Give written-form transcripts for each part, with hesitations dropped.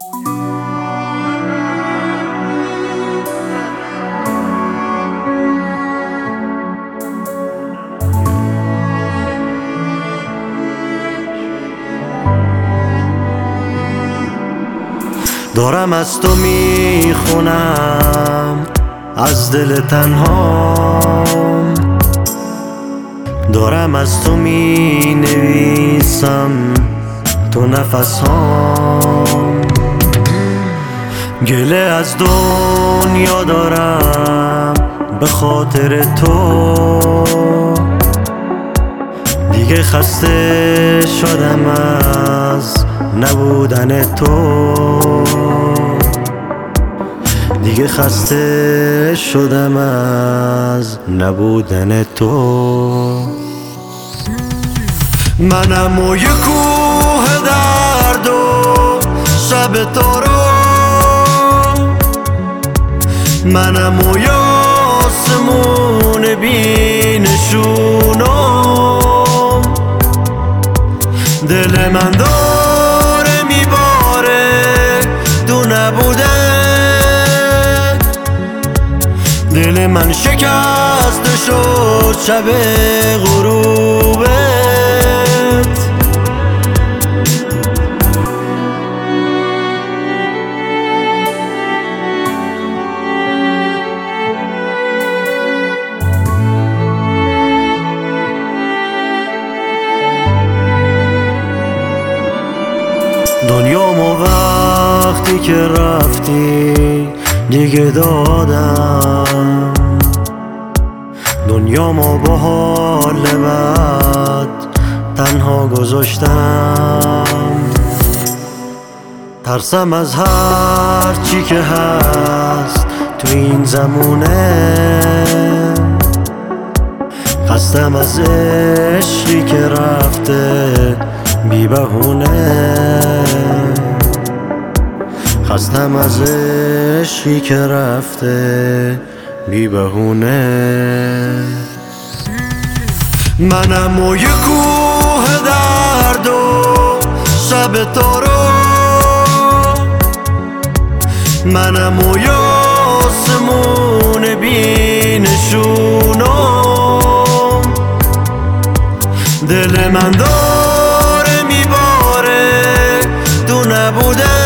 دارم از تو میخونم از دل تنهام، دارم از تو می نویسم تو نفسهام. گله از دنیا دارم به خاطر تو، دیگه خسته شدم از نبودن تو، دیگه خسته شدم از نبودن تو. منم و یه کوه درد و شب تارو، منم و یه آسمون بی نشونم. دل من داره میباره تو نبوده، دل من شکسته شد شب غروبت. دنیامو وقتی که رفتی دیگه دادم، دنیامو با حال بد تنها گذاشتم. ترسم از هر چی که هست تو این زمونه، خستم از عشقی که رفته بی بهونه، خستم از عشقی که رفته بی بهونه. منم و یه کوه درد و شب تارو، منم و یه آسمون بی نشونم. دل من داره میباره تو نبوده،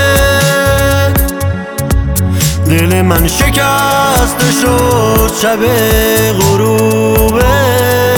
دل من شکسته شد شب غروبت.